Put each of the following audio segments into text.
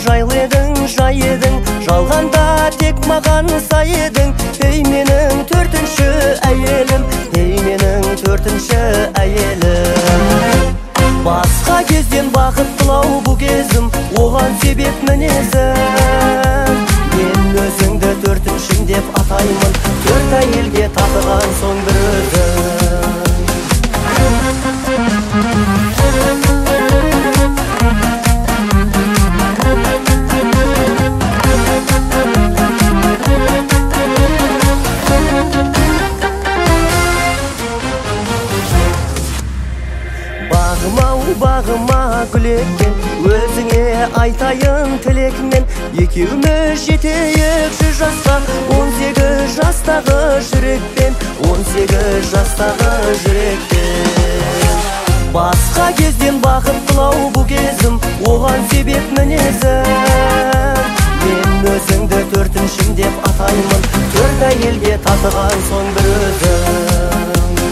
жайлы едің, жай едің, жалғанда тек маған сай едің. Ей менің төртінші әйелім, ей менің төртінші әйелім. Басқа кезден бақыттылау бұл кезім, оған себеп мінезім. Мен өзіңді төртіншім деп атаймын, төрт әйелге татыған соң бір өзім. Бағыма гүл еккен, өзіңе айтайын тілекмен. Екеуміз жетейік 100 жасқа, 18 жастағы жүрекпен, 18 жастағы жүрекпен. Басқа кезден бақыттылау бұл кезім, оған себеп мінезім. Мен өзіңді төртіншім деп атаймын, төрт әйелге татыған соң бір өзім.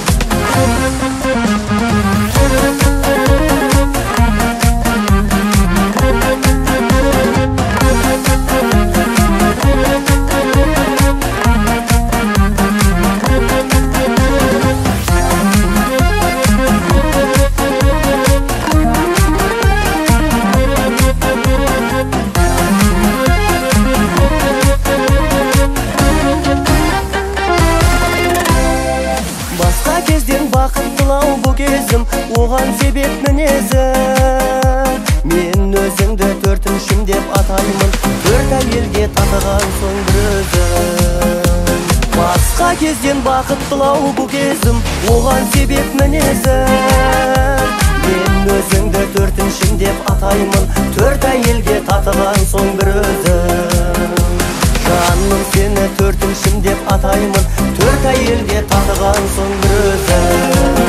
Бақыттылау бұл кезім, оған себеп мінезім. Мен өзіңді төртіншім деп атаймын, төрт әйелге татыған соң бір өзім. Басқа кезден бақыттылау бұл кезім, оған себеп мінезім. Мен өзіңді төртіншім деп атаймын, төрт әйелге татыған соң бір өзім. Жаным сені төртіншім деп атаймын, төрт әйелге татыған соң бір өзім.